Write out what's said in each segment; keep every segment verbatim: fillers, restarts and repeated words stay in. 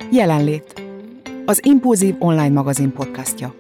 Jelenlét. Az Impulzív online magazin podcastja.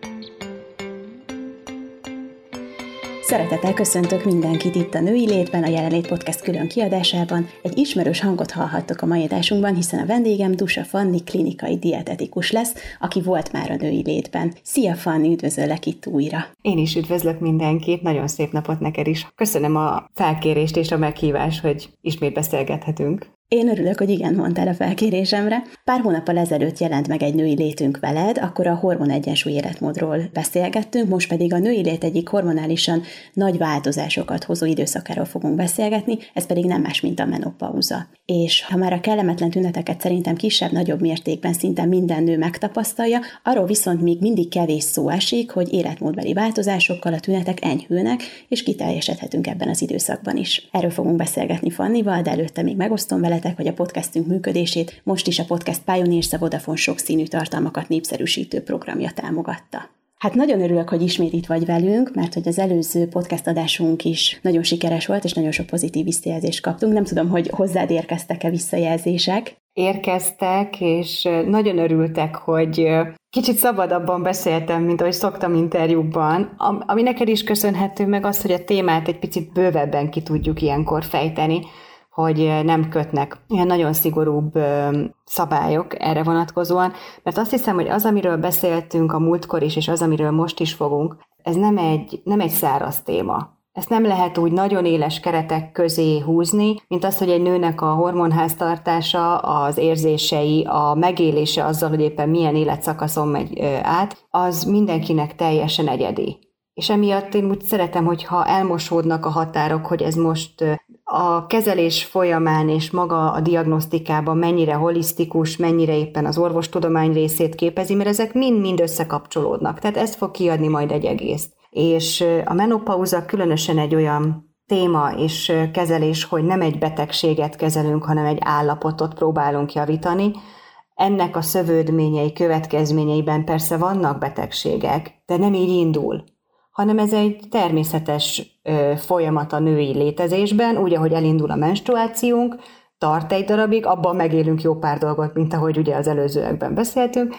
Szeretettel köszöntök mindenkit itt a Női Létben, a Jelenlét Podcast külön kiadásában. Egy ismerős hangot hallhattok a mai adásunkban, hiszen a vendégem Dusa Fanni klinikai dietetikus lesz, aki volt már a Női Létben. Szia Fanni, üdvözöllek itt újra! Én is üdvözlök mindenkit, nagyon szép napot neked is. Köszönöm a felkérést és a meghívást, hogy ismét beszélgethetünk. Én örülök, hogy igen mondtál a felkérésemre. Pár hónappal ezelőtt jelent meg egy Női Létünk veled, akkor a hormonegyensúly életmódról beszélgettünk, most pedig a Női Lét egyik hormonálisan nagy változásokat hozó időszakáról fogunk beszélgetni, ez pedig nem más, mint a menopauza. És ha már a kellemetlen tüneteket szerintem kisebb-nagyobb mértékben szinte minden nő megtapasztalja, arról viszont még mindig kevés szó esik, hogy életmódbeli változásokkal a tünetek enyhülnek, és kiteljesedhetünk ebben az időszakban is. Erről fogunk beszélgetni Fannival, de előtte még megosztom vele, hogy a podcastünk működését most is a Podcast Pioneers, a Vodafone sokszínű tartalmakat népszerűsítő programja támogatta. Hát nagyon örülök, hogy ismét itt vagy velünk, mert hogy az előző podcast adásunk is nagyon sikeres volt, és nagyon sok pozitív visszajelzést kaptunk. Nem tudom, hogy hozzád érkeztek-e visszajelzések? Érkeztek, és nagyon örültek, hogy kicsit szabadabban beszéltem, mint ahogy szoktam interjúkban, ami neked is köszönhető meg az, hogy a témát egy picit bővebben ki tudjuk ilyenkor fejteni, hogy nem kötnek ilyen nagyon szigorúbb szabályok erre vonatkozóan, mert azt hiszem, hogy az, amiről beszéltünk a múltkor is, és az, amiről most is fogunk, ez nem egy, nem egy száraz téma. Ezt nem lehet úgy nagyon éles keretek közé húzni, mint az, hogy egy nőnek a hormonháztartása, az érzései, a megélése azzal, hogy éppen milyen életszakaszon megy át, az mindenkinek teljesen egyedi. És emiatt én úgy szeretem, hogyha elmosódnak a határok, hogy ez most a kezelés folyamán és maga a diagnosztikában mennyire holisztikus, mennyire éppen az orvostudomány részét képezi, mert ezek mind-mind összekapcsolódnak. Tehát ezt fog kiadni majd egy egészt. És a menopauza különösen egy olyan téma és kezelés, hogy nem egy betegséget kezelünk, hanem egy állapotot próbálunk javítani. Ennek a szövődményei, következményeiben persze vannak betegségek, de nem így indul, hanem ez egy természetes ö, folyamat a női létezésben, úgy, ahogy elindul a menstruációnk, tart egy darabig, abban megélünk jó pár dolgot, mint ahogy ugye az előzőekben beszéltünk,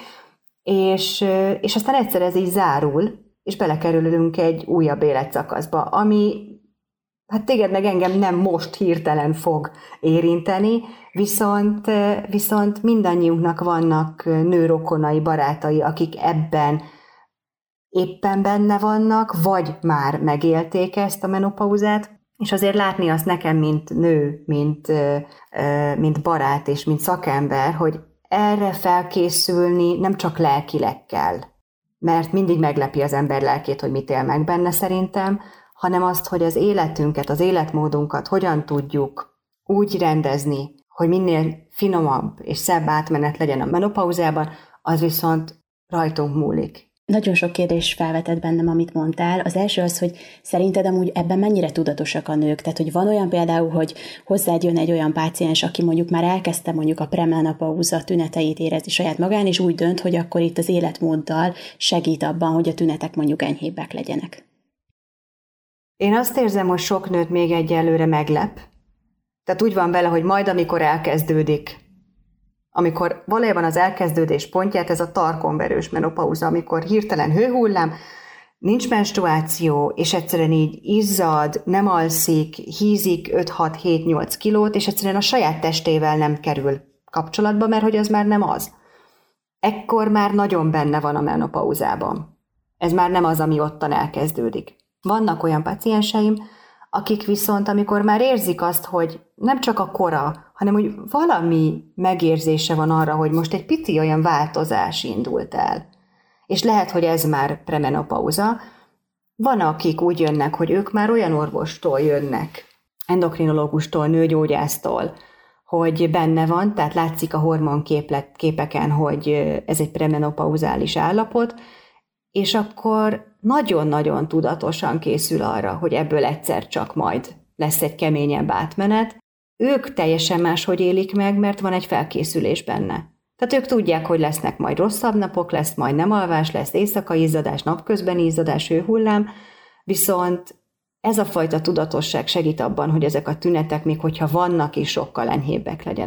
és, ö, és aztán egyszer ez így zárul, és belekerülünk egy újabb életszakaszba, ami hát téged meg engem nem most hirtelen fog érinteni, viszont, viszont mindannyiunknak vannak nőrokonai, barátai, akik ebben éppen benne vannak, vagy már megélték ezt a menopauzát, és azért látni azt nekem, mint nő, mint, mint barát és mint szakember, hogy erre felkészülni nem csak lelkileg kell, mert mindig meglepi az ember lelkét, hogy mit él meg benne szerintem, hanem azt, hogy az életünket, az életmódunkat hogyan tudjuk úgy rendezni, hogy minél finomabb és szebb átmenet legyen a menopauzában, az viszont rajtunk múlik. Nagyon sok kérdés felvetett bennem, amit mondtál. Az első az, hogy szerinted amúgy ebben mennyire tudatosak a nők? Tehát, hogy van olyan például, hogy hozzád jön egy olyan páciens, aki mondjuk már elkezdte mondjuk a premenopauza tüneteit érezni saját magán, és úgy dönt, hogy akkor itt az életmóddal segít abban, hogy a tünetek mondjuk enyhébbek legyenek. Én azt érzem, hogy sok nőt még egyelőre meglep. Tehát úgy van vele, hogy majd amikor elkezdődik, amikor valójában az elkezdődés pontját, ez a tarkonverős menopauza, amikor hirtelen hőhullám, nincs menstruáció, és egyszerűen így izzad, nem alszik, hízik öt hat hét nyolc kilót, és egyszerűen a saját testével nem kerül kapcsolatba, mert hogy az már nem az. Ekkor már nagyon benne van a menopauzában. Ez már nem az, ami ottan elkezdődik. Vannak olyan pacienseim, akik viszont, amikor már érzik azt, hogy nem csak a kora, hanem hogy valami megérzése van arra, hogy most egy pici olyan változás indult el. És lehet, hogy ez már premenopauza. Van, akik úgy jönnek, hogy ők már olyan orvostól jönnek, endokrinológustól, nőgyógyásztól, hogy benne van, tehát látszik a hormonképeken, hogy ez egy premenopauzális állapot, és akkor nagyon-nagyon tudatosan készül arra, hogy ebből egyszer csak majd lesz egy keményebb átmenet. Ők teljesen máshogy élik meg, mert van egy felkészülés benne. Tehát ők tudják, hogy lesznek majd rosszabb napok, lesz majd nem alvás, lesz éjszakai izzadás, napközben izzadás, hőhullám, viszont ez a fajta tudatosság segít abban, hogy ezek a tünetek, még hogyha vannak is, sokkal enyhébbek legyenek.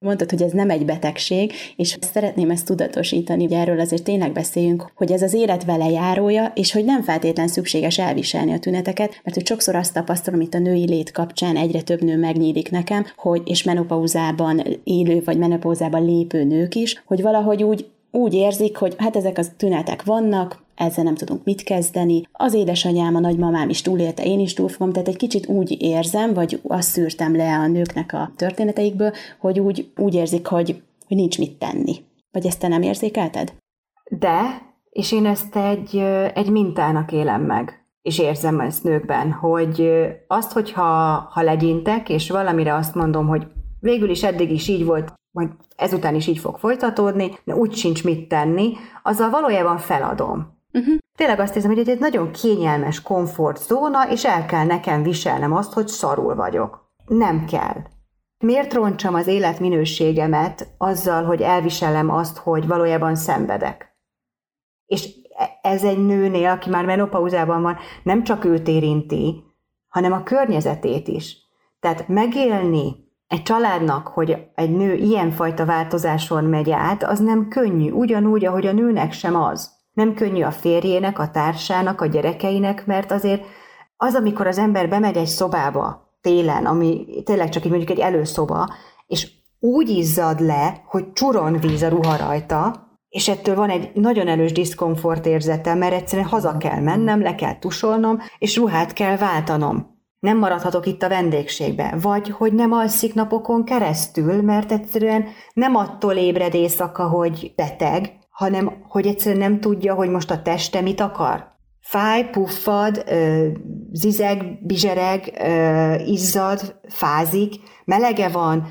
Mondtad, hogy ez nem egy betegség, és szeretném ezt tudatosítani, hogy erről azért tényleg beszéljünk, hogy ez az élet vele járója, és hogy nem feltétlen szükséges elviselni a tüneteket, mert hogy sokszor azt tapasztalom, itt a női lét kapcsán egyre több nő megnyílik nekem, hogy és menopauzában élő, vagy menopauzában lépő nők is, hogy valahogy úgy úgy érzik, hogy hát ezek a tünetek vannak, ezzel nem tudunk mit kezdeni. Az édesanyám, a nagymamám is túlélte, én is túl fogom, tehát egy kicsit úgy érzem, vagy azt szűrtem le a nőknek a történeteikből, hogy úgy, úgy érzik, hogy, hogy nincs mit tenni. Vagy ezt te nem érzékelted? De, és én ezt egy, egy mintának élem meg, és érzem ezt nőkben, hogy azt, hogyha ha legyintek, és valamire azt mondom, hogy végül is eddig is így volt, majd ezután is így fog folytatódni, de úgy sincs mit tenni, azzal valójában feladom. Uh-huh. Tényleg azt érzem, hogy ez egy nagyon kényelmes komfortzóna, és el kell nekem viselnem azt, hogy szarul vagyok. Nem kell. Miért rontsam az életminőségemet azzal, hogy elviselem azt, hogy valójában szenvedek? És ez egy nőnél, aki már menopauzában van, nem csak őt érinti, hanem a környezetét is. Tehát megélni egy családnak, hogy egy nő ilyenfajta változáson megy át, az nem könnyű, ugyanúgy, ahogy a nőnek sem az. Nem könnyű a férjének, a társának, a gyerekeinek, mert azért az, amikor az ember bemegy egy szobába télen, ami tényleg csak így mondjuk egy előszoba, és úgy izzad le, hogy csuron víz a ruha rajta, és ettől van egy nagyon erős diszkomfort érzete, mert egyszerűen haza kell mennem, le kell tusolnom, és ruhát kell váltanom. Nem maradhatok itt a vendégségbe, vagy hogy nem alszik napokon keresztül, mert egyszerűen nem attól ébred éjszaka, hogy beteg, hanem hogy egyszerűen nem tudja, hogy most a teste mit akar. Fáj, puffad, zizeg, bizsereg, izzad, fázik, melege van,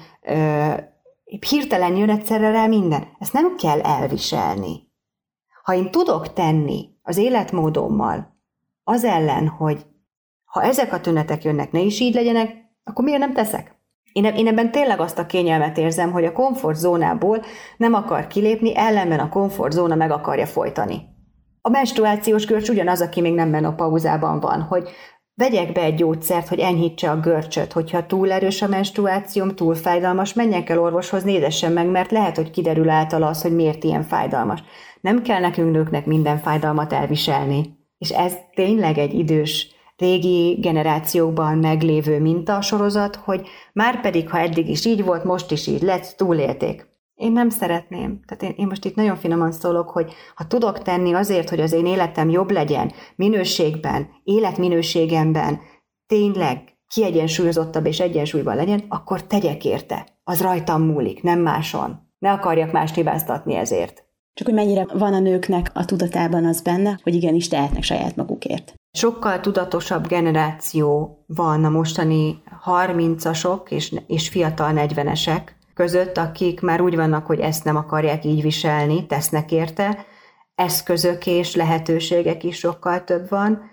hirtelen jön egyszerre rá minden. Ezt nem kell elviselni. Ha én tudok tenni az életmódommal az ellen, hogy ha ezek a tünetek jönnek, ne is így legyenek, akkor miért nem teszek? Én, én ebben tényleg azt a kényelmet érzem, hogy a komfortzónából nem akar kilépni, ellenben a komfortzóna meg akarja folytani. A menstruációs görcs ugyanaz, aki még nem menopauzában van, hogy vegyek be egy gyógyszert, hogy enyhítse a görcsöt, hogyha túl erős a menstruációm, túl fájdalmas, menjek el orvoshoz, nézessen meg, mert lehet, hogy kiderül által az, hogy miért ilyen fájdalmas. Nem kell nekünk nőknek minden fájdalmat elviselni. És ez tényleg egy idős, régi generációkban meglévő mintasorozat, hogy már pedig, ha eddig is így volt, most is így lett, túlélték. Én nem szeretném. Tehát én, én most itt nagyon finoman szólok, hogy ha tudok tenni azért, hogy az én életem jobb legyen, minőségben, életminőségemben, tényleg kiegyensúlyozottabb és egyensúlyban legyen, akkor tegyek érte. Az rajtam múlik, nem máson. Ne akarjak mást hibáztatni ezért. Csak hogy mennyire van a nőknek a tudatában az benne, hogy igenis tehetnek saját magukért. Sokkal tudatosabb generáció van a mostani harmincasok és, és fiatal negyvenesek között, akik már úgy vannak, hogy ezt nem akarják így viselni, tesznek érte. Eszközök és lehetőségek is sokkal több van.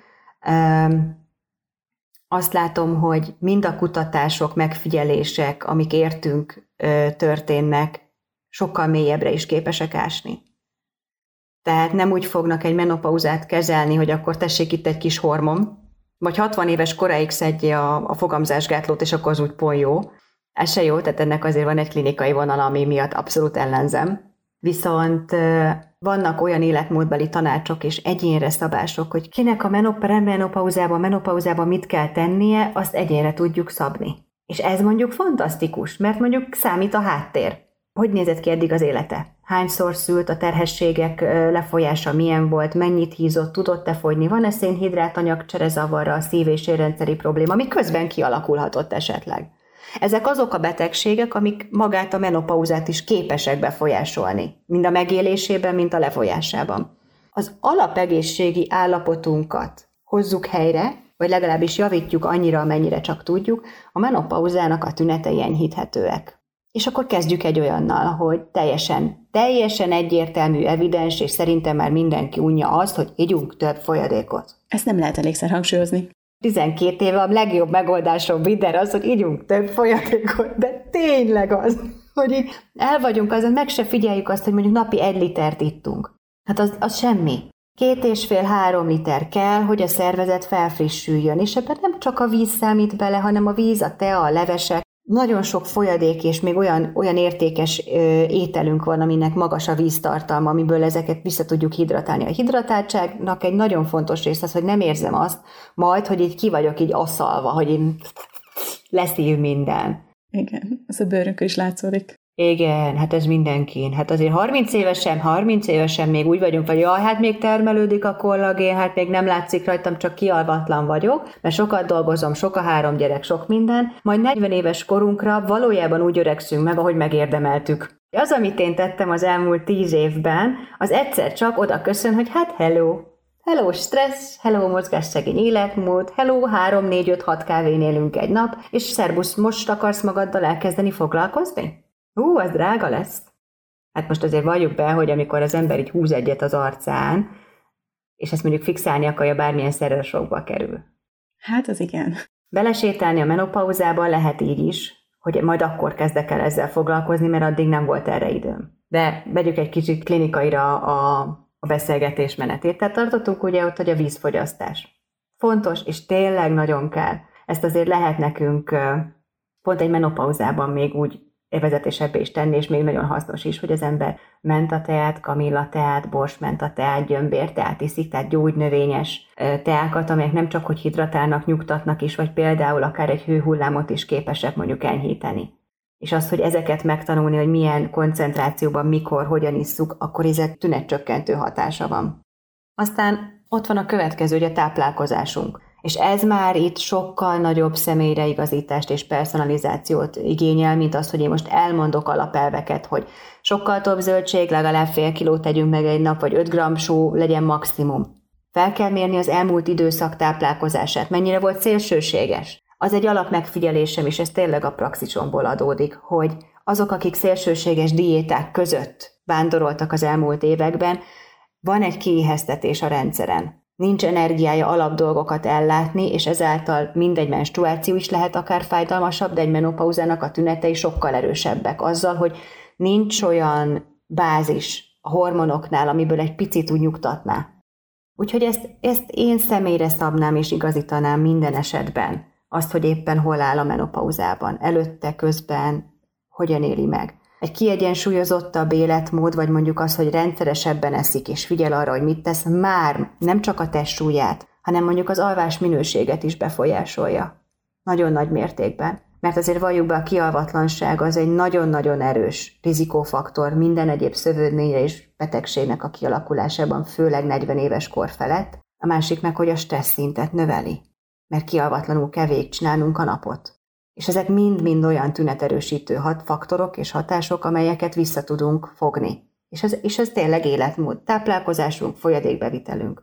Azt látom, hogy mind a kutatások, megfigyelések, amik értünk történnek, sokkal mélyebbre is képesek ásni. Tehát nem úgy fognak egy menopauzát kezelni, hogy akkor tessék itt egy kis hormon, vagy hatvan éves koráig szedje a, a fogamzásgátlót, és akkor az úgy pont jó. Ez se jó, tehát ennek azért van egy klinikai vonal, ami miatt abszolút ellenzem. Viszont vannak olyan életmódbeli tanácsok és egyénre szabások, hogy kinek a menopauzában, menopauzában mit kell tennie, azt egyénre tudjuk szabni. És ez mondjuk fantasztikus, mert mondjuk számít a háttér. Hogy nézett ki eddig az élete? Hányszor szült, a terhességek lefolyása milyen volt, mennyit hízott, tudott-e fogyni, van-e szénhidrátanyag cserezavarra, a szív- és érrendszeri probléma, ami közben kialakulhatott esetleg. Ezek azok a betegségek, amik magát a menopauzát is képesek befolyásolni, mind a megélésében, mind a lefolyásában. Az alapegészségi állapotunkat hozzuk helyre, vagy legalábbis javítjuk annyira, amennyire csak tudjuk, a menopauzának a tünetei enyhíthetőek. És akkor kezdjük egy olyannal, hogy teljesen, teljesen egyértelmű, evidens, és szerintem már mindenki unja azt, hogy igyunk több folyadékot. Ezt nem lehet elégszer hangsúlyozni. tizenkét éve a legjobb megoldásom minden az, hogy igyunk több folyadékot, de tényleg az, hogy így el vagyunk azon, meg se figyeljük azt, hogy mondjuk napi egy litert ittunk. Hát az, az semmi. Két és fél, három liter kell, hogy a szervezet felfrissüljön, és ebben nem csak a víz számít bele, hanem a víz, a tea, a levesek, nagyon sok folyadék és még olyan, olyan értékes ö, ételünk van, aminek magas a víztartalma, amiből ezeket vissza tudjuk hidratálni. A hidratáltságnak egy nagyon fontos része az, hogy nem érzem azt majd, hogy így ki vagyok így asszalva, hogy így leszív minden. Igen, ez a bőrünkön is látszódik. Igen, hát ez mindenkin. Hát azért harminc évesen, harminc évesen még úgy vagyunk, hogy jaj, hát még termelődik a kollagén, hát még nem látszik rajtam, csak kialvatlan vagyok, mert sokat dolgozom, sok a három gyerek, sok minden, majd negyven éves korunkra valójában úgy öregszünk meg, ahogy megérdemeltük. Az, amit én tettem az elmúlt tíz évben, az egyszer csak oda köszön, hogy hát hello, hello stressz, hello mozgásszegény életmód, hello három, négy, öt, hat kávén élünk egy nap, és szerbusz, most akarsz magaddal elkezdeni foglalkozni? Hú, az drága lesz. Hát most azért valljuk be, hogy amikor az ember így húz egyet az arcán, és ezt mondjuk fixálni akarja, bármilyen szerre sokba kerül. Hát az igen. Belesétálni a menopauzába lehet így is, hogy majd akkor kezdek el ezzel foglalkozni, mert addig nem volt erre időm. De vegyük egy kicsit klinikaira a, a beszélgetés menetét. Tehát tartottunk ugye ott, hogy a vízfogyasztás. Fontos, és tényleg nagyon kell. Ezt azért lehet nekünk pont egy menopauzában még úgy vezetésebbé is tenni, és még nagyon hasznos is, hogy az ember mentateát, kamillateát, borsmentateát, gyömbérteát iszik, tehát gyógynövényes teákat, amelyek nem csak hogy hidratálnak, nyugtatnak is, vagy például akár egy hőhullámot is képesek mondjuk enyhíteni. És azt, hogy ezeket megtanulni, hogy milyen koncentrációban, mikor, hogyan isszuk, akkor ezek tünetcsökkentő hatása van. Aztán ott van a következő, hogy a táplálkozásunk. És ez már itt sokkal nagyobb személyre igazítást és personalizációt igényel, mint az, hogy én most elmondok alapelveket, hogy sokkal több zöldség, legalább fél kilót tegyünk meg egy nap, vagy öt gramm só legyen maximum. Fel kell mérni az elmúlt időszak táplálkozását, mennyire volt szélsőséges. Az egy alapmegfigyelésem, és ez tényleg a praxisomból adódik, hogy azok, akik szélsőséges diéták között vándoroltak az elmúlt években, van egy kiéheztetés a rendszeren. Nincs energiája alapdolgokat ellátni, és ezáltal mindegy menstruáció is lehet akár fájdalmasabb, de egy menopauzának a tünetei sokkal erősebbek azzal, hogy nincs olyan bázis a hormonoknál, amiből egy picit úgy nyugtatná. Úgyhogy ezt, ezt én személyre szabnám és igazítanám minden esetben, azt, hogy éppen hol áll a menopauzában, előtte, közben, hogyan éli meg. Egy kiegyensúlyozottabb életmód, vagy mondjuk az, hogy rendszeresebben eszik, és figyel arra, hogy mit tesz, már nem csak a testsúlyát, hanem mondjuk az alvás minőséget is befolyásolja. Nagyon nagy mértékben. Mert azért valljuk be, a kialvatlanság az egy nagyon-nagyon erős rizikófaktor minden egyéb szövődményre és betegségnek a kialakulásában, főleg negyven éves kor felett. A másik meg, hogy a stressz szintet növeli, mert kialvatlanul kell végigcsinálnunk a napot. És ezek mind-mind olyan tüneterősítő hat faktorok és hatások, amelyeket vissza tudunk fogni. És ez, és ez tényleg életmód. Táplálkozásunk, folyadékbevitelünk,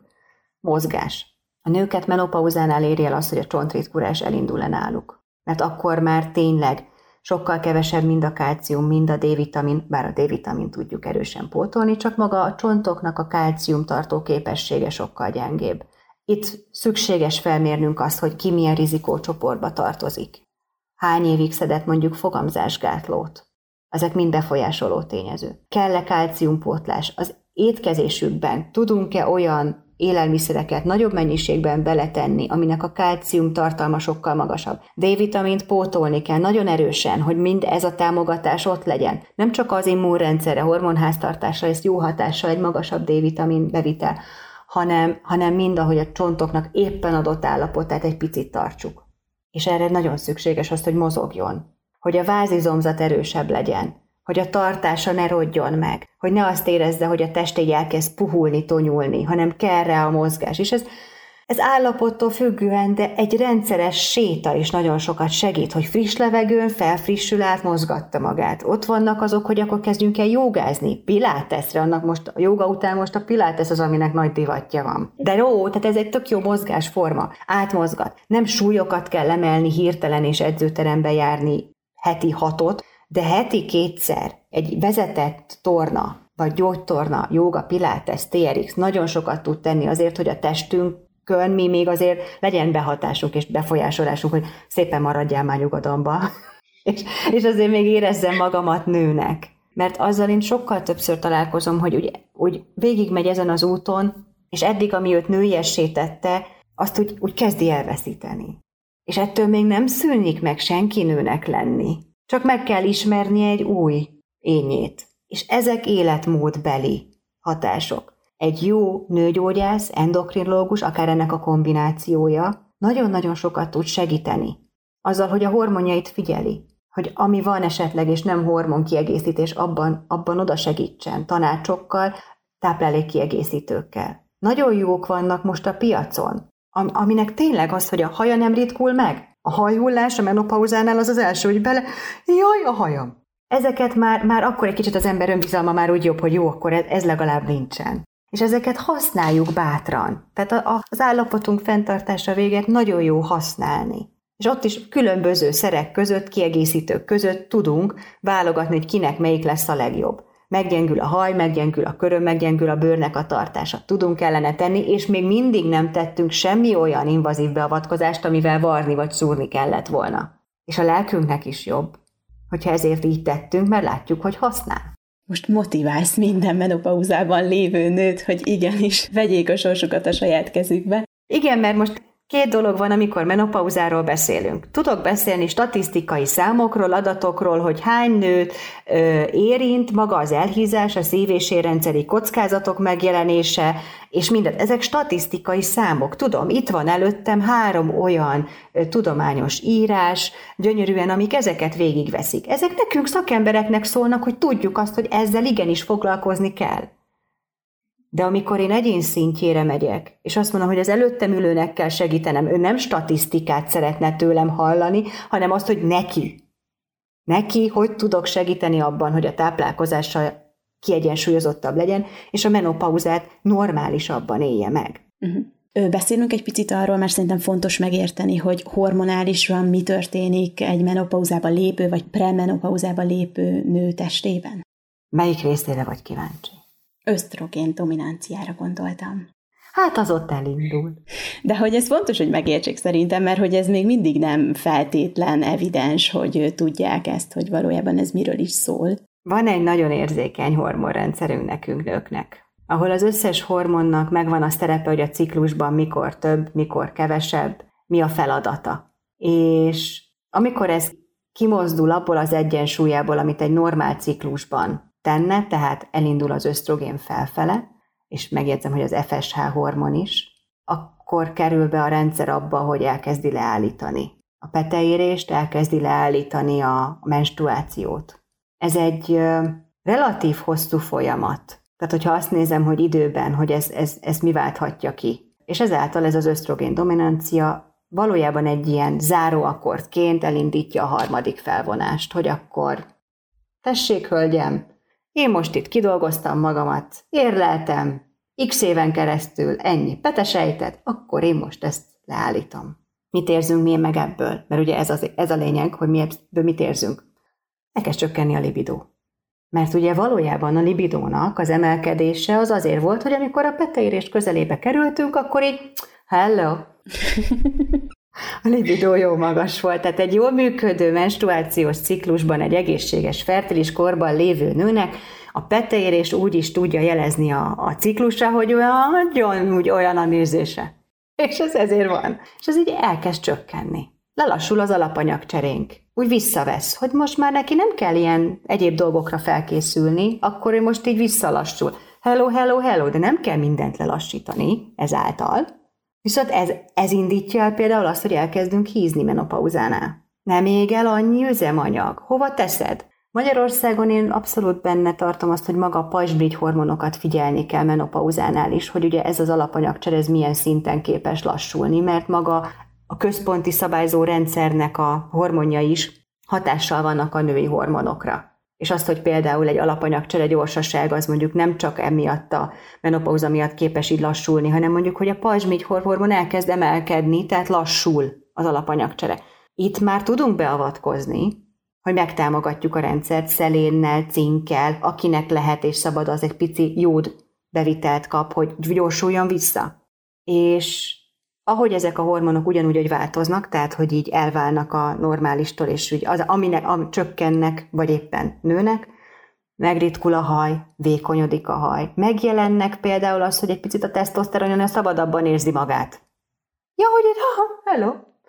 mozgás. A nőket menopauzánál éri el az, hogy a csontritkurás elindul-e náluk. Mert akkor már tényleg sokkal kevesebb mind a kálcium, mind a D-vitamin, bár a D-vitamin tudjuk erősen pótolni, csak maga a csontoknak a kálcium tartó képessége sokkal gyengébb. Itt szükséges felmérnünk azt, hogy ki milyen rizikócsoportba tartozik. Hány évig szedett mondjuk fogamzásgátlót? Ezek mind befolyásoló tényező. Kell-e kálciumpótlás? Az étkezésükben tudunk-e olyan élelmiszereket nagyobb mennyiségben beletenni, aminek a kálcium tartalma sokkal magasabb? D-vitamint pótolni kell nagyon erősen, hogy mind ez a támogatás ott legyen. Nem csak az immunrendszerre, hormonháztartásra, ez jó hatással egy magasabb D-vitamin bevitel, hanem, hanem mind, ahogy a csontoknak éppen adott állapotát egy picit tartsuk. És erre nagyon szükséges az, hogy mozogjon, hogy a vázizomzat erősebb legyen, hogy a tartása ne rodjon meg, hogy ne azt érezze, hogy a test így elkezd puhulni, tonyulni, hanem kell rá a mozgás. És ez, ez állapottól függően, de egy rendszeres séta is nagyon sokat segít, hogy friss levegőn felfrissül át, mozgatta magát. Ott vannak azok, hogy akkor kezdjünk el jogázni, piláteszre, annak most a joga után most a pilátesz az, aminek nagy divatja van. De jó, tehát ez egy tök jó mozgásforma, átmozgat. Nem súlyokat kell emelni hirtelen és edzőterembe járni heti hatot, de heti kétszer egy vezetett torna, vagy gyógytorna, jóga, pilátesz, té er iksz nagyon sokat tud tenni azért, hogy a testünkön mi még azért legyen behatásunk és befolyásolásunk, hogy szépen maradjál már nyugodamba, és, és azért még érezzem magamat nőnek. Mert azzal én sokkal többször találkozom, hogy úgy, úgy végigmegy ezen az úton, és eddig, ami őt nőiessé tette, azt úgy, úgy kezdi elveszíteni. És ettől még nem szűnik meg senki nőnek lenni. Csak meg kell ismerni egy új énjét. És ezek életmódbeli hatások. Egy jó nőgyógyász, endokrinológus, akár ennek a kombinációja nagyon-nagyon sokat tud segíteni. Azzal, hogy a hormonjait figyeli, hogy ami van esetleg, és nem hormonkiegészítés, abban, abban oda segítsen, tanácsokkal, táplálékkiegészítőkkel. Nagyon jók vannak most a piacon, aminek tényleg az, hogy a haja nem ritkul meg. A hajhullás a menopauzánál az az első, hogy bele, jaj, a hajam. Ezeket már, már akkor egy kicsit az ember önbizalma már úgy jobb, hogy jó, akkor ez, ez legalább nincsen. És ezeket használjuk bátran. Tehát a, a, az állapotunk fenntartása véget nagyon jó használni. És ott is különböző szerek között, kiegészítők között tudunk válogatni, hogy kinek melyik lesz a legjobb. Meggyengül a haj, meggyengül a köröm, meggyengül a bőrnek a tartása. Tudunk ellene tenni, és még mindig nem tettünk semmi olyan invazív beavatkozást, amivel varni vagy szúrni kellett volna. És a lelkünknek is jobb, hogyha ezért így tettünk, mert látjuk, hogy használ. Most motiválsz minden menopauzában lévő nőt, hogy igenis vegyék a sorsukat a saját kezükbe. Igen, mert most két dolog van, amikor menopauzáról beszélünk. Tudok beszélni statisztikai számokról, adatokról, hogy hány nőt ö, érint maga az elhízás, a szív- és érrendszeri kockázatok megjelenése, és mindent. Ezek statisztikai számok. Tudom, itt van előttem három olyan ö, tudományos írás, gyönyörűen, amik ezeket végigveszik. Ezek nekünk szakembereknek szólnak, hogy tudjuk azt, hogy ezzel igenis foglalkozni kell. De amikor én egyén szintjére megyek, és azt mondom, hogy az előttem ülőnek kell segítenem, ő nem statisztikát szeretne tőlem hallani, hanem azt, hogy neki. Neki, hogy tudok segíteni abban, hogy a táplálkozása kiegyensúlyozottabb legyen, és a menopauzát normálisabban élje meg. Uh-huh. Beszélünk egy picit arról, mert szerintem fontos megérteni, hogy hormonálisan mi történik egy menopauzába lépő, vagy premenopauzába lépő nő testében. Melyik részére vagy kíváncsi? Ösztrogén dominanciára gondoltam. Hát az ott elindul. De hogy ez fontos, hogy megértsék szerintem, mert hogy ez még mindig nem feltétlen evidens, hogy tudják ezt, hogy valójában ez miről is szól. Van egy nagyon érzékeny hormonrendszerünk nekünk nőknek, ahol az összes hormonnak megvan a szerepe, hogy a ciklusban mikor több, mikor kevesebb, mi a feladata. És amikor ez kimozdul abból az egyensúlyából, amit egy normál ciklusban tenne, tehát elindul az ösztrogén felfele, és megjegyzem, hogy az ef es há hormon is, akkor kerül be a rendszer abba, hogy elkezdi leállítani a peteérést, elkezdi leállítani a menstruációt. Ez egy ö, relatív hosszú folyamat. Tehát, hogyha azt nézem, hogy időben, hogy ez, ez, ez mi válthatja ki. És ezáltal ez az ösztrogén dominancia valójában egy ilyen záróakkordként elindítja a harmadik felvonást, hogy akkor tessék, hölgyem, én most itt kidolgoztam magamat, érleltem, x éven keresztül ennyi petesejtet, akkor én most ezt leállítom. Mit érzünk mi meg ebből? Mert ugye ez, az, ez a lényeg, hogy mi ebből mit érzünk. Elkezd csökkenni a libidó. Mert ugye valójában a libidónak az emelkedése az azért volt, hogy amikor a peteérés közelébe kerültünk, akkor így, hello! A libidó jó magas volt, tehát egy jól működő menstruációs ciklusban egy egészséges, fertilis korban lévő nőnek a peteérés úgy is tudja jelezni a, a ciklusra, hogy olyan, nagyon úgy olyan a nézése. És ez ezért van. És ez így elkezd csökkenni. Lelassul az alapanyagcserénk. Úgy visszavesz, hogy most már neki nem kell ilyen egyéb dolgokra felkészülni, akkor ő most így visszalassul. Hello, hello, hello, de nem kell mindent lelassítani ezáltal. Viszont ez, ez indítja el például azt, hogy elkezdünk hízni menopauzánál. Nem ég el annyi üzemanyag. Hova teszed? Magyarországon én abszolút benne tartom azt, hogy maga a pajzsmirigy hormonokat figyelni kell menopauzánál is, hogy ugye ez az alapanyagcsere ez milyen szinten képes lassulni, mert maga a központi szabályzó rendszernek a hormonjai is hatással vannak a női hormonokra. És azt, hogy például egy alapanyagcsere gyorsaság az mondjuk nem csak emiatt a menopauza miatt képes így lassulni, hanem mondjuk, hogy a pajzsmirigy hormon elkezd emelkedni, tehát lassul az alapanyagcsere. Itt már tudunk beavatkozni, hogy megtámogatjuk a rendszert szelénnel, cinkkel, akinek lehet és szabad, az egy pici jód bevitelt kap, hogy gyorsuljon vissza. És ahogy ezek a hormonok ugyanúgy, hogy változnak, tehát hogy így elválnak a normálistól, és úgy az, aminek am, csökkennek, vagy éppen nőnek, megritkul a haj, vékonyodik a haj. Megjelennek például az, hogy egy picit a tesztoszteron szabadabban érzi magát. Ja, hogy itt, ha, hello.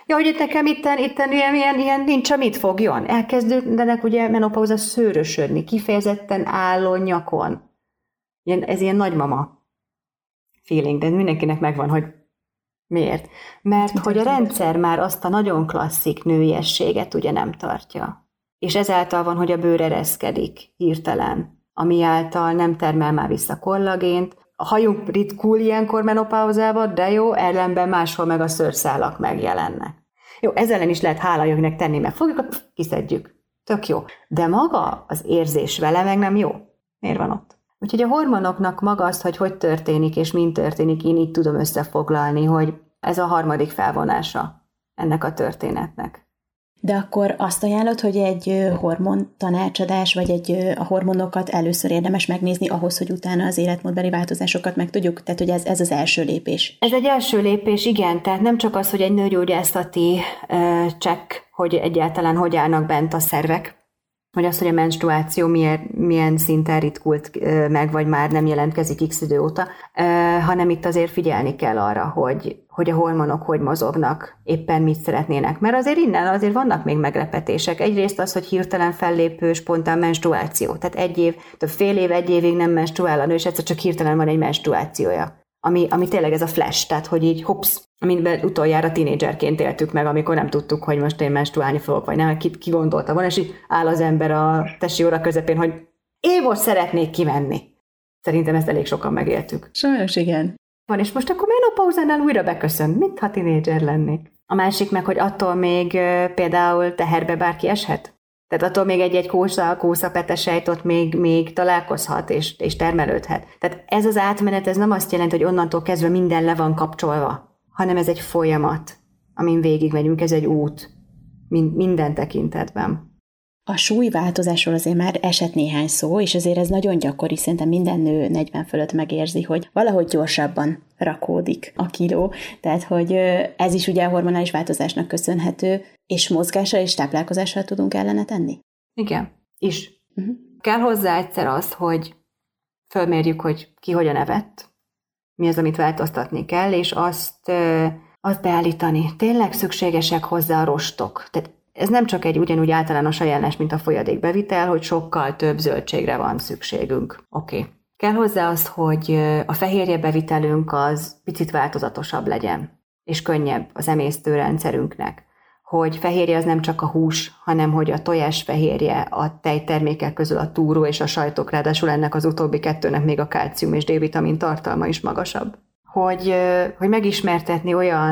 Ja, hogy itt nekem itten, itten ilyen, ilyen, ilyen nincs, amit fogjon. Elkezdődnek ugye menopauza szőrösödni, kifejezetten álló nyakon. Ilyen, ez ilyen nagymama feeling, de mindenkinek megvan, hogy miért. Mert Mit hogy a rendszer már azt a nagyon klasszik nőiességet ugye nem tartja. És ezáltal van, hogy a bőr ereszkedik hirtelen, ami által nem termel már vissza kollagént. A hajunk ritkul ilyenkor menopauzába, de jó, ellenben máshol meg a szőrszálak megjelennek. Jó, ezzel ellen is lehet hála jövőnek tenni, meg fogjuk, kiszedjük. Tök jó. De maga az érzés vele meg nem jó. Miért van ott? Úgyhogy a hormonoknak maga az, hogy hogy történik és mind történik, én így tudom összefoglalni, hogy ez a harmadik felvonása ennek a történetnek. De akkor azt ajánlod, hogy egy hormon tanácsadás, vagy egy a hormonokat először érdemes megnézni ahhoz, hogy utána az életmódbeli változásokat meg tudjuk? Tehát, hogy ez, ez az első lépés. Ez egy első lépés, igen. Tehát nem csak az, hogy egy nőgyógyászati uh, csekk, hogy egyáltalán hogy állnak bent a szervek, vagy az, hogy a menstruáció milyen, milyen szinten ritkult meg, vagy már nem jelentkezik x idő óta, hanem itt azért figyelni kell arra, hogy, hogy a hormonok hogy mozognak, éppen mit szeretnének. Mert azért innen azért vannak még meglepetések. Egyrészt az, hogy hirtelen fellépő spontán menstruáció. Tehát egy év, több fél év, egy évig nem menstruál a nő, és egyszer csak hirtelen van egy menstruációja. Ami, ami tényleg ez a flash, tehát hogy így hops, amit utoljára tínédzserként éltük meg, amikor nem tudtuk, hogy most én menstruálni fogok, vagy nem, ki, ki gondolta volna, és így áll az ember a tesi óra közepén, hogy én most szeretnék kimenni. Szerintem ezt elég sokan megéltük. Sajnos igen. Van, és most akkor menopauzánál újra beköszön, mintha tínédzser lennék. A másik meg, hogy attól még például teherbe bárki eshet. Tehát attól még egy-egy kósza, kószapetesejt ott még, még találkozhat és, és termelődhet. Tehát ez az átmenet, ez nem azt jelenti, hogy onnantól kezdve minden le van kapcsolva, hanem ez egy folyamat, amin végigmegyünk, ez egy út minden tekintetben. A súlyváltozásról azért már esett néhány szó, és azért ez nagyon gyakori, szerintem minden nő negyven fölött megérzi, hogy valahogy gyorsabban rakódik a kiló, tehát hogy ez is ugye a hormonális változásnak köszönhető, és mozgással és táplálkozással tudunk ellene tenni? Igen, is. Uh-huh. Kell hozzá egyszer az, hogy fölmérjük, hogy ki hogyan evett, mi az, amit változtatni kell, és azt, azt beállítani. Tényleg szükségesek hozzá a rostok. Tehát ez nem csak egy ugyanúgy általános ajánlás, mint a folyadékbevitel, hogy sokkal több zöldségre van szükségünk. Oké. Okay. Kell hozzá az, hogy a fehérjebevitelünk az picit változatosabb legyen, és könnyebb az emésztőrendszerünknek. Hogy fehérje az nem csak a hús, hanem hogy a tojás fehérje, a tejtermékek közül a túró és a sajtok, ráadásul ennek az utóbbi kettőnek még a kálcium és D-vitamin tartalma is magasabb. Hogy, hogy megismertetni olyan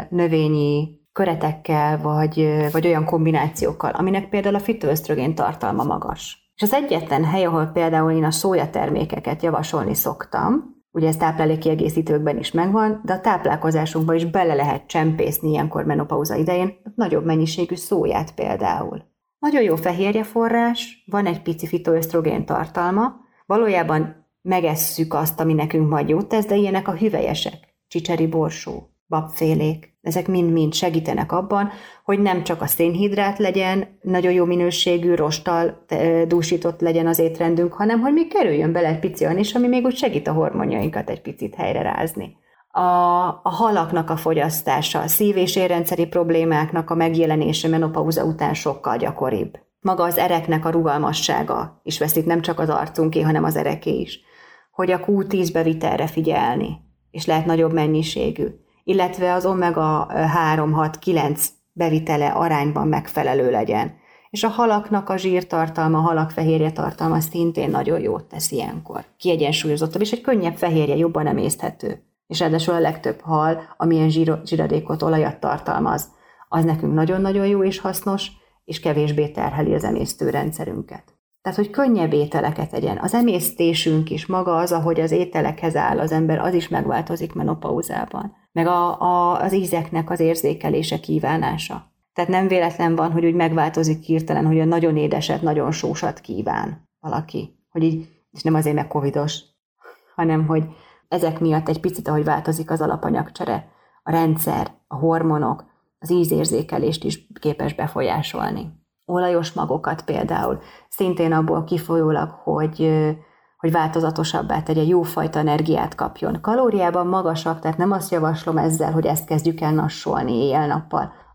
növényi köretekkel, vagy, vagy olyan kombinációkkal, aminek például a fitoösztrogén tartalma magas. És az egyetlen hely, ahol például én a szójatermékeket javasolni szoktam, ugye ez táplálékkiegészítőkben is megvan, de a táplálkozásunkban is bele lehet csempészni ilyenkor menopauza idején nagyobb mennyiségű szóját például. Nagyon jó fehérjeforrás, van egy pici fitoösztrogén tartalma, valójában megesszük azt, ami nekünk majd jót tesz, de ilyenek a hüvelyesek, csicseri borsó, babfélék. Ezek mind-mind segítenek abban, hogy nem csak a szénhidrát legyen, nagyon jó minőségű, rosttal dúsított legyen az étrendünk, hanem hogy még kerüljön bele egy pici olyan is, ami még úgy segít a hormonjainkat egy picit helyre rázni. A, a halaknak a fogyasztása, a szív- és érrendszeri problémáknak a megjelenése menopauza után sokkal gyakoribb. Maga az ereknek a rugalmassága is veszít, nem csak az arcunké, hanem az ereké is. Hogy a kú tíz bevitelre figyelni, és lehet nagyobb mennyiségű, illetve az omega három, hat, kilenc bevitele arányban megfelelő legyen. És a halaknak a zsírtartalma, a halak fehérje tartalma szintén nagyon jót tesz ilyenkor. Kiegyensúlyozottabb, és egy könnyebb fehérje, jobban emészthető. És ráadásul a legtöbb hal, amilyen zsír, zsíradékot, olajat tartalmaz, az nekünk nagyon-nagyon jó és hasznos, és kevésbé terheli az emésztőrendszerünket. Tehát, hogy könnyebb ételeket egyen. Az emésztésünk is maga az, ahogy az ételekhez áll az ember, az is megváltozik menopauzában. Meg a, a, az ízeknek az érzékelése, kívánása. Tehát nem véletlen van, hogy úgy megváltozik hirtelen, hogy a nagyon édeset, nagyon sósat kíván valaki. Hogy így, és nem azért meg covidos, hanem hogy ezek miatt egy picit, ahogy változik az alapanyagcsere, a rendszer, a hormonok, az ízérzékelést is képes befolyásolni. Olajos magokat például, szintén abból kifolyólag, hogy, hogy változatosabbá tegye, jófajta energiát kapjon. Kalóriában magasak, tehát nem azt javaslom ezzel, hogy ezt kezdjük el nassolni éjjel-nappal,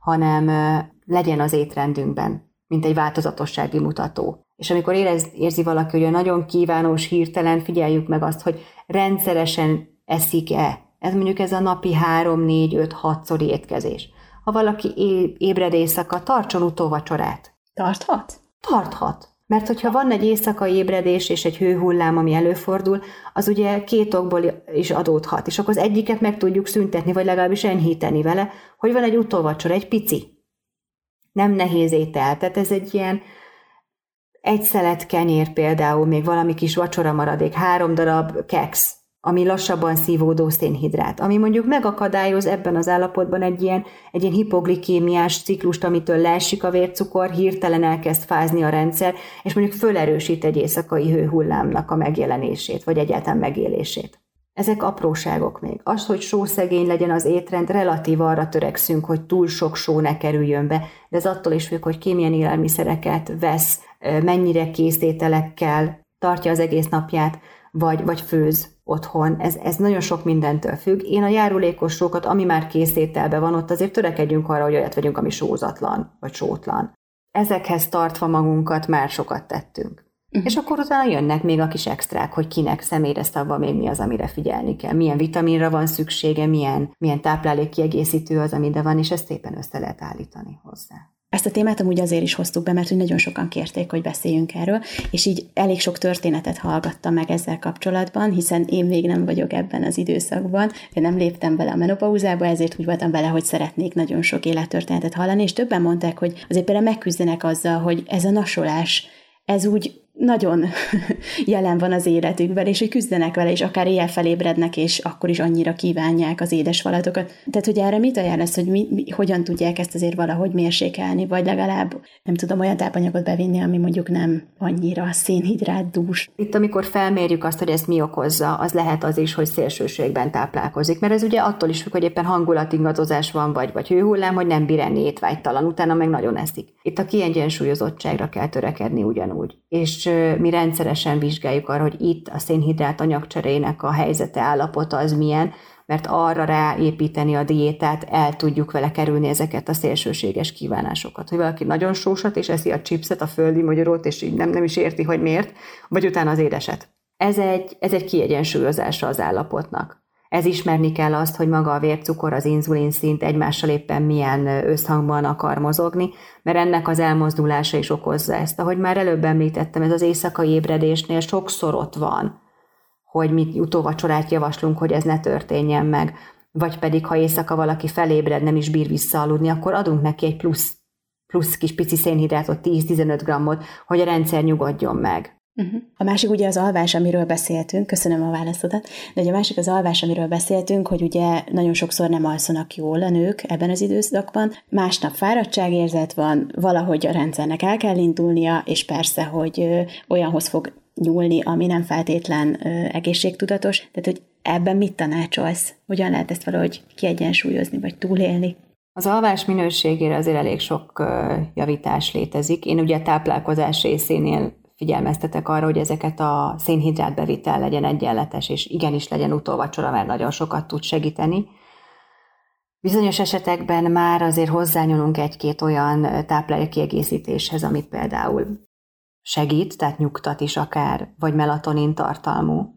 hanem legyen az étrendünkben, mint egy változatossági mutató. És amikor érez, érzi valaki, hogy nagyon kívánós, hirtelen, figyeljük meg azt, hogy rendszeresen eszik-e. Ez mondjuk ez a napi három, négy, öt, hatszori étkezés. Ha valaki ébred éjszaka, tartson utóvacsorát. Tarthat? Tarthat. Mert hogyha van egy éjszakai ébredés és egy hőhullám, ami előfordul, az ugye két okból is adódhat. És akkor az egyiket meg tudjuk szüntetni, vagy legalábbis enyhíteni vele, hogy van egy utóvacsora, egy pici. Nem nehéz étel. Tehát ez egy ilyen egy szelet kenyér például, még valami kis vacsora maradék, három darab keksz, ami lassabban szívódó szénhidrát, ami mondjuk megakadályoz ebben az állapotban egy ilyen, egy ilyen hipoglikémiás ciklust, amitől leesik a vércukor, hirtelen elkezd fázni a rendszer, és mondjuk fölerősít egy éjszakai hőhullámnak a megjelenését, vagy egyáltalán megélését. Ezek apróságok még. Az, hogy sószegény legyen az étrend, relatív arra törekszünk, hogy túl sok só ne kerüljön be, de ez attól is függ, hogy ki milyen élelmiszereket vesz, mennyire készételekkel tartja az egész napját, vagy, vagy főz otthon. Ez, ez nagyon sok mindentől függ. Én a járulékos sókat, ami már készételben van, ott azért törekedjünk arra, hogy olyat vegyünk, ami sózatlan, vagy sótlan. Ezekhez tartva magunkat már sokat tettünk. Uh-huh. És akkor utána jönnek még a kis extrák, hogy kinek személyre szabva még mi az, amire figyelni kell. Milyen vitaminra van szüksége, milyen, milyen táplálékkiegészítő az, amire van, és ezt szépen össze lehet állítani hozzá. Ezt a témát amúgy azért is hoztuk be, mert hogy nagyon sokan kérték, hogy beszéljünk erről, és így elég sok történetet hallgattam meg ezzel kapcsolatban, hiszen én még nem vagyok ebben az időszakban, én nem léptem bele a menopauzába, ezért úgy voltam bele, hogy szeretnék nagyon sok élettörténetet hallani, és többen mondták, hogy azért például megküzdenek azzal, hogy ez a nasolás, ez úgy nagyon jelen van az életükben, és hogy küzdenek vele, és akár éjjel felébrednek, és akkor is annyira kívánják az édesvalatokat. Tehát, hogy erre mit ajánlasz, hogy mi, mi, hogyan tudják ezt azért valahogy mérsékelni, vagy legalább, nem tudom, olyan tápanyagot bevinni, ami mondjuk nem annyira szénhidrátdús. Itt, amikor felmérjük azt, hogy ezt mi okozza, az lehet az is, hogy szélsőségben táplálkozik, mert ez ugye attól is függ, hogy éppen hangulatingadozás van, vagy, vagy hőhullám, hogy nem bír enni étvágytalan, utána meg nagyon eszik. Itt a kiegyensúlyozottságra kell törekedni ugyanúgy. És mi rendszeresen vizsgáljuk arra, hogy itt a szénhidrát anyagcserének a helyzete, állapota az milyen, mert arra ráépíteni a diétát, el tudjuk vele kerülni ezeket a szélsőséges kívánásokat. Hogy valaki nagyon sósat, és eszi a chipset, a földi magyarót, és így nem, nem is érti, hogy miért, vagy utána az édeset. Ez egy, ez egy kiegyensúlyozása az állapotnak. Ez ismerni kell azt, hogy maga a vércukor, az inzulin szint egymással éppen milyen összhangban akar mozogni, mert ennek az elmozdulása is okozza ezt. Ahogy már előbb említettem, ez az éjszakai ébredésnél sokszor ott van, hogy mi utóvacsorát javaslunk, hogy ez ne történjen meg, vagy pedig, ha éjszaka valaki felébred, nem is bír visszaaludni, akkor adunk neki egy plusz, plusz kis pici szénhidrátot, tíz-tizenöt grammot, hogy a rendszer nyugodjon meg. Uh-huh. A másik ugye az alvás, amiről beszéltünk, köszönöm a válaszodat, de ugye a másik az alvás, amiről beszéltünk, hogy ugye nagyon sokszor nem alszanak jól a nők ebben az időszakban, másnap fáradtságérzet van, valahogy a rendszernek el kell indulnia, és persze, hogy ö, olyanhoz fog nyúlni, ami nem feltétlen ö, egészségtudatos, tehát hogy ebben mit tanácsolsz? Hogyan lehet ezt valahogy kiegyensúlyozni, vagy túlélni? Az alvás minőségére azért elég sok ö, javítás létezik. Én ugye a táplálkozás részénél figyelmeztetek arra, hogy ezeket a szénhidrátbevitel legyen egyenletes, és igenis legyen utóvacsora, mert nagyon sokat tud segíteni. Bizonyos esetekben már azért hozzányúlunk egy-két olyan táplálékkiegészítéshez, amit például segít, tehát nyugtat is akár, vagy melatonin tartalmú,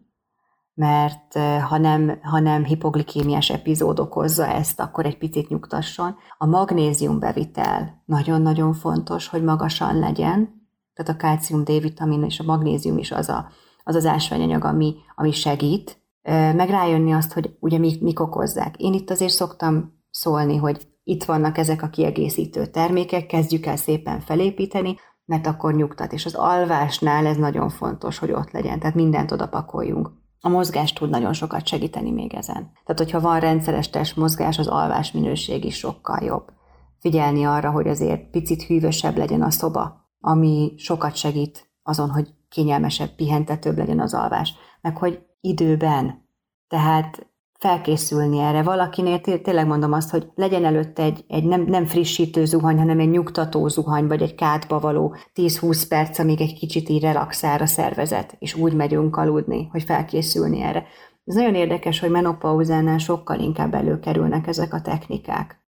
mert ha nem, ha nem hipoglikémiás epizód okozza ezt, akkor egy picit nyugtasson. A magnéziumbevitel nagyon-nagyon fontos, hogy magasan legyen, tehát a kálcium, D-vitamin és a magnézium is az a, az, az ásványanyag, ami, ami segít, meg rájönni azt, hogy ugye mik, mik okozzák. Én itt azért szoktam szólni, hogy itt vannak ezek a kiegészítő termékek, kezdjük el szépen felépíteni, mert akkor nyugtat. És az alvásnál ez nagyon fontos, hogy ott legyen, tehát mindent oda pakoljunk. A mozgás tud nagyon sokat segíteni még ezen. Tehát, hogyha van rendszeres testmozgás, az alvás minőség is sokkal jobb. Figyelni arra, hogy azért picit hűvösebb legyen a szoba, ami sokat segít azon, hogy kényelmesebb, pihentetőbb legyen az alvás, meg hogy időben, tehát felkészülni erre. Valakinél tényleg mondom azt, hogy legyen előtte egy, egy nem, nem frissítő zuhany, hanem egy nyugtató zuhany, vagy egy kádba való tíz-húsz perc, amíg egy kicsit így relaxál a szervezet, és úgy megyünk aludni, hogy felkészülni erre. Ez nagyon érdekes, hogy menopauzánál sokkal inkább előkerülnek ezek a technikák,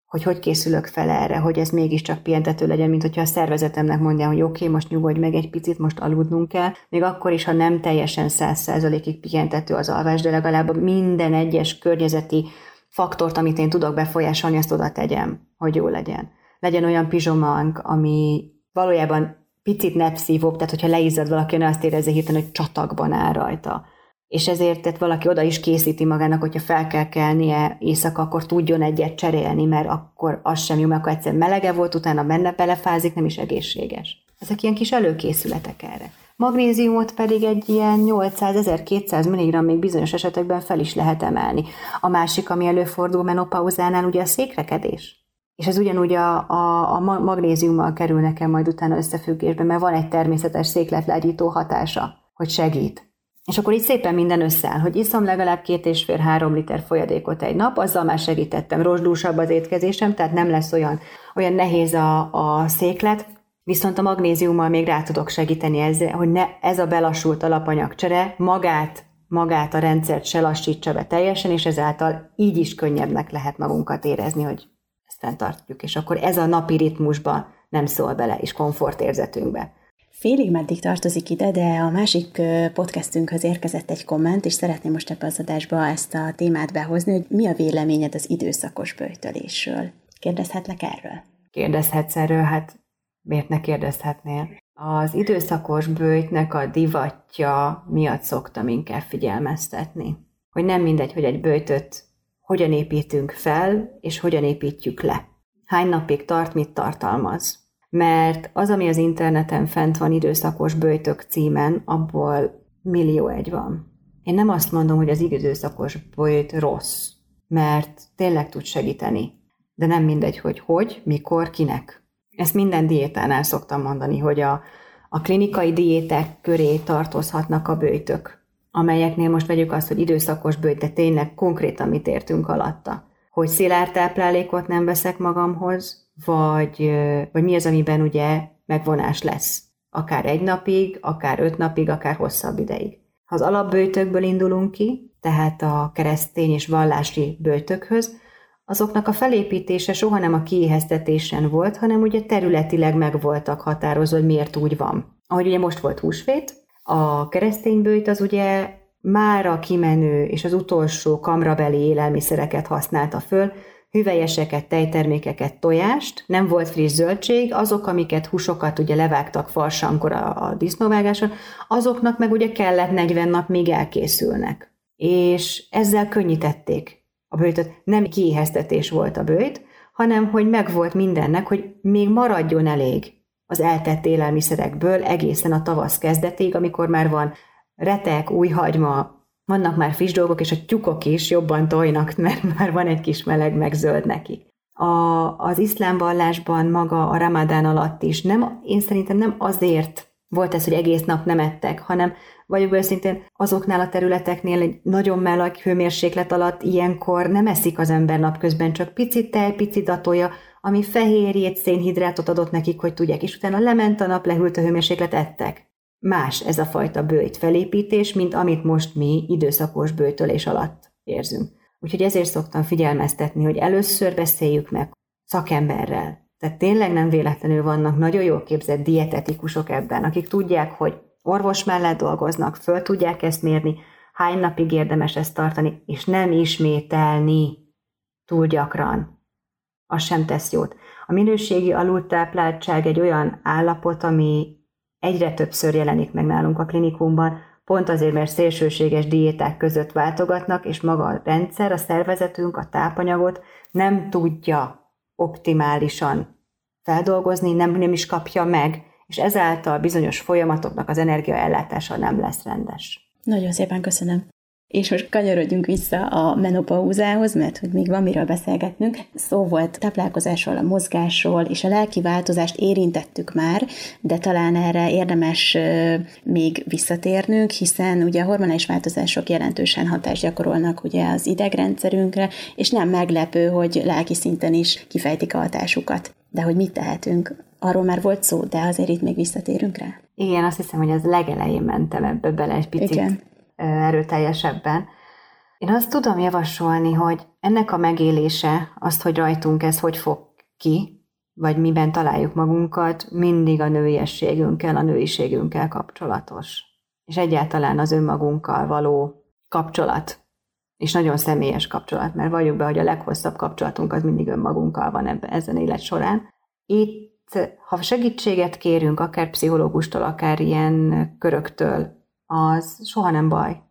hogy hogy készülök fel erre, hogy ez mégiscsak pihentető legyen, mint hogyha a szervezetemnek mondja, hogy oké, okay, most nyugodj meg egy picit, most aludnunk kell, még akkor is, ha nem teljesen száz százalékig pihentető az alvás, de legalább minden egyes környezeti faktort, amit én tudok befolyásolni, azt oda tegyem, hogy jó legyen. Legyen olyan pizsománk, ami valójában picit nepszívóbb, tehát hogyha leizzad valaki, ne azt érezze hirtelen, hogy csatagban áll rajta. És ezért tehát valaki oda is készíti magának, hogyha fel kell kelnie éjszaka, akkor tudjon egyet cserélni, mert akkor az sem jó, mert akkor egyszer melege volt, utána benne belefázik, nem is egészséges. Ezek ilyen kis előkészületek erre. Magnéziumot pedig egy ilyen nyolcszáz-ezerkétszáz milligramm még bizonyos esetekben fel is lehet emelni. A másik, ami előfordul menopauzánál, ugye a székrekedés. És ez ugyanúgy a, a, a magnéziummal kerül nekem majd utána összefüggésbe, mert van egy természetes székletlágyító hatása, hogy segít. És akkor így szépen minden összeáll, hogy iszom legalább két és fél három liter folyadékot egy nap, azzal már segítettem, rozsdúsabb az étkezésem, tehát nem lesz olyan, olyan nehéz a, a széklet, viszont a magnéziummal még rá tudok segíteni ezzel, hogy ne, ez a belassult alapanyagcsere magát, magát a rendszert se lassítsa be teljesen, és ezáltal így is könnyebbnek lehet magunkat érezni, hogy ezt fenntartjuk, és akkor ez a napi ritmusba nem szól bele, és komfortérzetünkbe. Félig meddig tartozik ide, de a másik podcastünkhöz érkezett egy komment, és szeretném most ebbe az adásba ezt a témát behozni, hogy mi a véleményed az időszakos böjtölésről. Kérdezhetlek erről? Kérdezhetsz erről, hát miért ne kérdezhetnél? Az időszakos böjtnek a divatja miatt szoktam inkább figyelmeztetni. Hogy nem mindegy, hogy egy böjtöt hogyan építünk fel, és hogyan építjük le. Hány napig tart, mit tartalmaz. Mert az, ami az interneten fent van időszakos böjtök címen, abból millió egy van. Én nem azt mondom, hogy az időszakos böjt rossz, mert tényleg tud segíteni. De nem mindegy, hogy hogy, mikor, kinek. Ezt minden diétánál szoktam mondani, hogy a, a klinikai diéták köré tartozhatnak a böjtök, amelyeknél most vegyük azt, hogy időszakos böjt, de tényleg konkrétan mit értünk alatta. Hogy szilárd táplálékot nem veszek magamhoz, vagy, vagy mi az, amiben ugye megvonás lesz. Akár egy napig, akár öt napig, akár hosszabb ideig. Ha az alapböjtökből indulunk ki, tehát a keresztény és vallási böjtökhöz, azoknak a felépítése soha nem a kiéheztetésen volt, hanem ugye területileg meg voltak határozva, hogy miért úgy van. Ahogy ugye most volt húsvét, a keresztény böjt az ugye már a kimenő és az utolsó kamrabeli élelmiszereket használta föl, hüvelyeseket, tejtermékeket, tojást, nem volt friss zöldség, azok, amiket húsokat ugye levágtak farsankor a, a disznóvágáson, azoknak meg ugye kellett negyven nap, míg elkészülnek. És ezzel könnyítették a böjtöt. Nem kiéheztetés volt a böjt, hanem hogy megvolt mindennek, hogy még maradjon elég az eltett élelmiszerekből egészen a tavasz kezdetig, amikor már van retek, új hagyma, vannak már friss dolgok, és a tyúkok is jobban tojnak, mert már van egy kis meleg, meg zöld neki. A, az iszlám vallásban maga a ramadán alatt is nem, én szerintem nem azért volt ez, hogy egész nap nem ettek, hanem vagyok őszintén azoknál a területeknél egy nagyon meleg hőmérséklet alatt ilyenkor nem eszik az ember napközben, csak picit tej, picit datolja, ami fehérjét, szénhidrátot adott nekik, hogy tudják, és utána lement a nap, lehűlt a hőmérséklet, ettek. Más ez a fajta böjt felépítés, mint amit most mi időszakos böjtölés alatt érzünk. Úgyhogy ezért szoktam figyelmeztetni, hogy először beszéljük meg szakemberrel. Tehát tényleg nem véletlenül vannak nagyon jól képzett dietetikusok ebben, akik tudják, hogy orvos mellett dolgoznak, föl tudják ezt mérni, hány napig érdemes ezt tartani, és nem ismételni túl gyakran. Az sem tesz jót. A minőségi alultápláltság egy olyan állapot, ami egyre többször jelenik meg nálunk a klinikumban, pont azért, mert szélsőséges diéták között váltogatnak, és maga a rendszer, a szervezetünk, a tápanyagot nem tudja optimálisan feldolgozni, nem, nem is kapja meg, és ezáltal bizonyos folyamatoknak az energiaellátása nem lesz rendes. Nagyon szépen köszönöm. És most kanyarodjunk vissza a menopauzához, mert hogy még van miről beszélgetnünk. Szó volt táplálkozásról, a mozgásról, és a lelki változást érintettük már, de talán erre érdemes még visszatérnünk, hiszen ugye a hormonális változások jelentősen hatást gyakorolnak ugye az idegrendszerünkre, és nem meglepő, hogy lelki szinten is kifejtik a hatásukat. De hogy mit tehetünk? Arról már volt szó, de azért itt még visszatérünk rá. Igen, azt hiszem, hogy az legelején mentem ebbe bele egy picit. Igen. Erőteljesebben. Én azt tudom javasolni, hogy ennek a megélése, azt, hogy rajtunk ez hogy fog ki, vagy miben találjuk magunkat, mindig a nőiességünkkel, a nőiségünkkel kapcsolatos. És egyáltalán az önmagunkkal való kapcsolat. És nagyon személyes kapcsolat, mert valljuk be, hogy a leghosszabb kapcsolatunk az mindig önmagunkkal van ebben, ezen élet során. Itt, ha segítséget kérünk, akár pszichológustól, akár ilyen köröktől, az soha nem baj.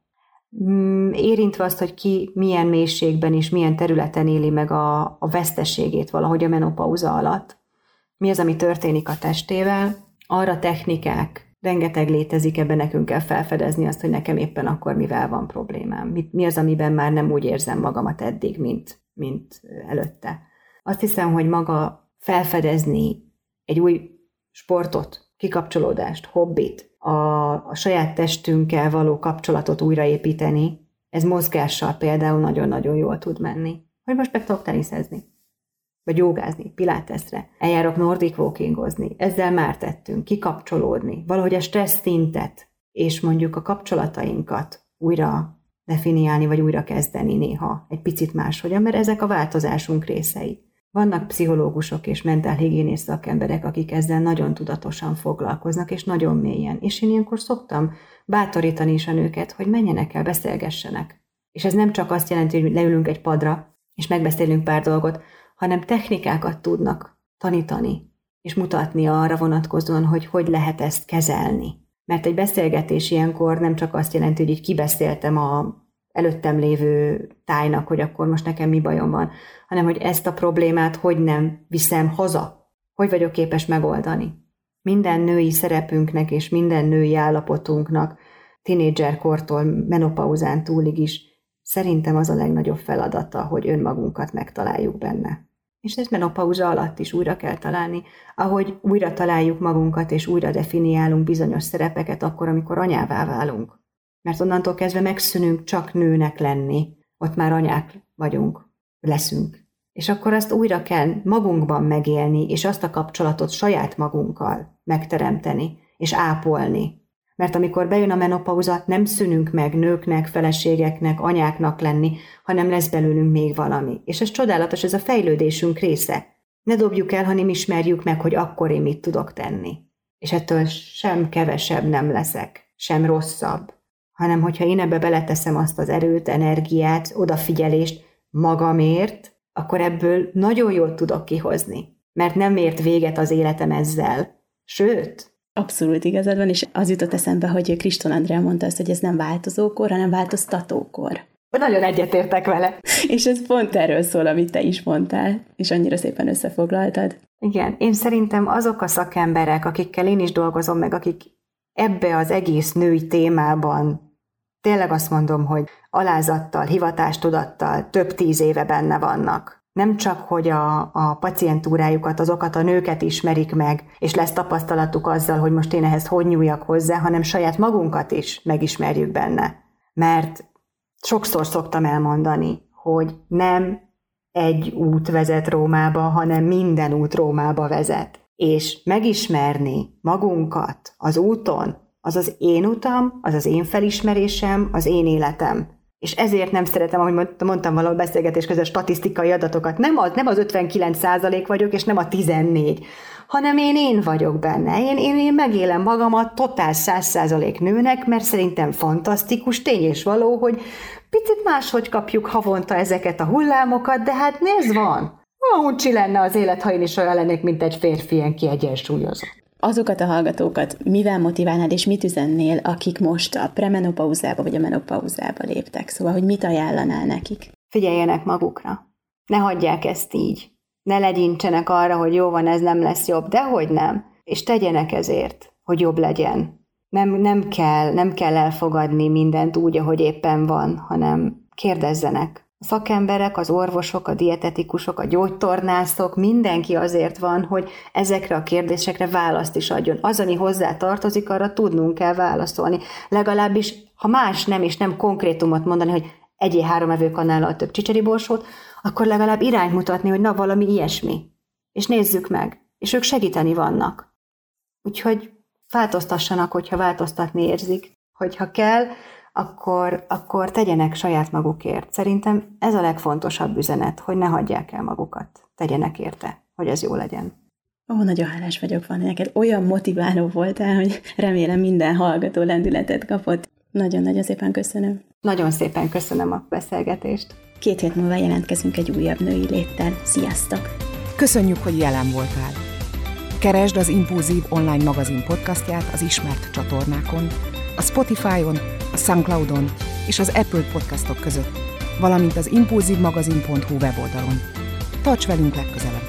Érintve azt, hogy ki milyen mélységben és milyen területen éli meg a, a veszteségét valahogy a menopauza alatt, mi az, ami történik a testével, arra technikák, rengeteg létezik, ebben nekünk kell felfedezni azt, hogy nekem éppen akkor mivel van problémám. Mi, mi az, amiben már nem úgy érzem magamat eddig, mint, mint előtte. Azt hiszem, hogy maga felfedezni egy új sportot, kikapcsolódást, hobbit, a, a saját testünkkel való kapcsolatot újraépíteni, ez mozgással például nagyon-nagyon jól tud menni. Hogy most meg tudok teniszezni, vagy jogázni, piláteszre, eljárok nordic walkingozni, ezzel már tettünk, kikapcsolódni, valahogy a stressz szintet, és mondjuk a kapcsolatainkat újra definiálni, vagy újra kezdeni néha egy picit máshogyan, mert ezek a változásunk részei. Vannak pszichológusok és mentálhigiénész szakemberek, akik ezzel nagyon tudatosan foglalkoznak, és nagyon mélyen. És én ilyenkor szoktam bátorítani is a nőket, hogy menjenek el, beszélgessenek. És ez nem csak azt jelenti, hogy leülünk egy padra, és megbeszélünk pár dolgot, hanem technikákat tudnak tanítani, és mutatni arra vonatkozóan, hogy hogy lehet ezt kezelni. Mert egy beszélgetés ilyenkor nem csak azt jelenti, hogy így kibeszéltem a előttem lévő tájnak, hogy akkor most nekem mi bajom van, hanem hogy ezt a problémát hogy nem viszem haza, hogy vagyok képes megoldani. Minden női szerepünknek és minden női állapotunknak, tinédzserkortól menopauzán túlig is szerintem az a legnagyobb feladata, hogy önmagunkat megtaláljuk benne. És ezt menopauza alatt is újra kell találni, ahogy újra találjuk magunkat és újra definiálunk bizonyos szerepeket akkor, amikor anyává válunk. Mert onnantól kezdve megszűnünk csak nőnek lenni, ott már anyák vagyunk, leszünk. És akkor azt újra kell magunkban megélni, és azt a kapcsolatot saját magunkkal megteremteni, és ápolni. Mert amikor bejön a menopauza, nem szűnünk meg nőknek, feleségeknek, anyáknak lenni, hanem lesz belőlünk még valami. És ez csodálatos, ez a fejlődésünk része. Ne dobjuk el, hanem ismerjük meg, hogy akkor én mit tudok tenni. És ettől sem kevesebb nem leszek, sem rosszabb, hanem hogyha én ebbe beleteszem azt az erőt, energiát, odafigyelést magamért, akkor ebből nagyon jól tudok kihozni. Mert nem ért véget az életem ezzel. Sőt, abszolút igazad van, és az jutott eszembe, hogy Kriston Andrea mondta azt, hogy ez nem változókor, hanem változtatókor. Nagyon egyetértek vele. És ez pont erről szól, amit te is mondtál, és annyira szépen összefoglaltad. Igen, én szerintem azok a szakemberek, akikkel én is dolgozom meg, akik ebbe az egész női témában tényleg azt mondom, hogy alázattal, hivatástudattal több tíz éve benne vannak. Nem csak, hogy a, a pacientúrájukat, azokat a nőket ismerik meg, és lesz tapasztalatuk azzal, hogy most én ehhez hogy nyúljak hozzá, hanem saját magunkat is megismerjük benne. Mert sokszor szoktam elmondani, hogy nem egy út vezet Rómába, hanem minden út Rómába vezet. És megismerni magunkat az úton, az az én utam, az az én felismerésem, az én életem. És ezért nem szeretem, ahogy mondtam valahol beszélgetés között, statisztikai adatokat. Nem az, nem az ötvenkilenc százalék vagyok, és nem a tizennégy, hanem én én vagyok benne. Én, én, én megélem magamat totál száz százalék nőnek, mert szerintem fantasztikus, tény és való, hogy picit máshogy kapjuk havonta ezeket a hullámokat, de hát nézd van. Ahogy lenne az élet, ha én is olyan lennék, mint egy férfi, ilyen kiegyensúlyozott. Azokat a hallgatókat mivel motiválnád, és mit üzennél, akik most a premenopauzába vagy a menopauzába léptek? Szóval, hogy mit ajánlanál nekik? Figyeljenek magukra. Ne hagyják ezt így. Ne legyintsenek arra, hogy jó van, ez nem lesz jobb, dehogy nem. És tegyenek ezért, hogy jobb legyen. Nem, nem kell, nem kell elfogadni mindent úgy, ahogy éppen van, hanem kérdezzenek. A szakemberek, az orvosok, a dietetikusok, a gyógytornászok, mindenki azért van, hogy ezekre a kérdésekre választ is adjon. Az, ami hozzá tartozik, arra tudnunk kell válaszolni. Legalábbis, ha más nem, és nem konkrétumot mondani, hogy egyél három evőkanállal több csicseriborsót, akkor legalább irányt mutatni, hogy na, valami ilyesmi. És nézzük meg. És ők segíteni vannak. Úgyhogy változtassanak, hogyha változtatni érzik. Hogyha kell, akkor, akkor tegyenek saját magukért. Szerintem ez a legfontosabb üzenet, hogy ne hagyják el magukat. Tegyenek érte, hogy ez jó legyen. Ó, nagyon hálás vagyok, Fanni, neked olyan motiváló voltál, hogy remélem minden hallgató lendületet kapott. Nagyon-nagyon szépen köszönöm. Nagyon szépen köszönöm a beszélgetést. Két hét múlva jelentkezünk egy újabb női léttel. Sziasztok! Köszönjük, hogy jelen voltál! Keresd az Impulzív online magazin podcastját az ismert csatornákon, a Spotify-on, a SoundCloud-on és az Apple podcastok között, valamint az impulzívmagazin pont hu weboldalon. Tarts velünk legközelebb!